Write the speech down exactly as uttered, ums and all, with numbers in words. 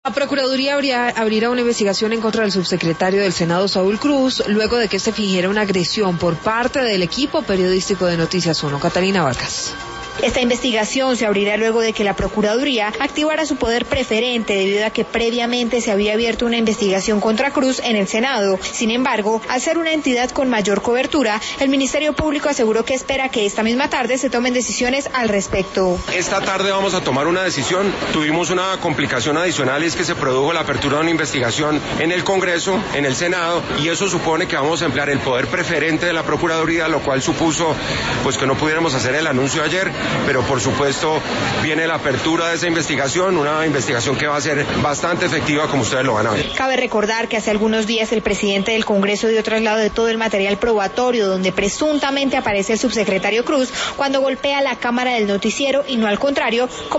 La Procuraduría abrirá, abrirá una investigación en contra del subsecretario del Senado, Saúl Cruz, luego de que se fingiera una agresión por parte del equipo periodístico de Noticias uno. Catalina Vargas. Esta investigación se abrirá luego de que la Procuraduría activara su poder preferente debido a que previamente se había abierto una investigación contra Cruz en el Senado. Sin embargo, al ser una entidad con mayor cobertura, el Ministerio Público aseguró que espera que esta misma tarde se tomen decisiones al respecto. Esta tarde vamos a tomar una decisión. Tuvimos una complicación adicional, es que se produjo la apertura de una investigación en el Congreso, en el Senado, y eso supone que vamos a emplear el poder preferente de la Procuraduría, lo cual supuso pues que no pudiéramos hacer el anuncio ayer. Pero por supuesto viene la apertura de esa investigación, una investigación que va a ser bastante efectiva, como ustedes lo van a ver. Cabe recordar que hace algunos días el presidente del Congreso dio traslado de todo el material probatorio donde presuntamente aparece el subsecretario Cruz cuando golpea la cámara del noticiero y no al contrario, como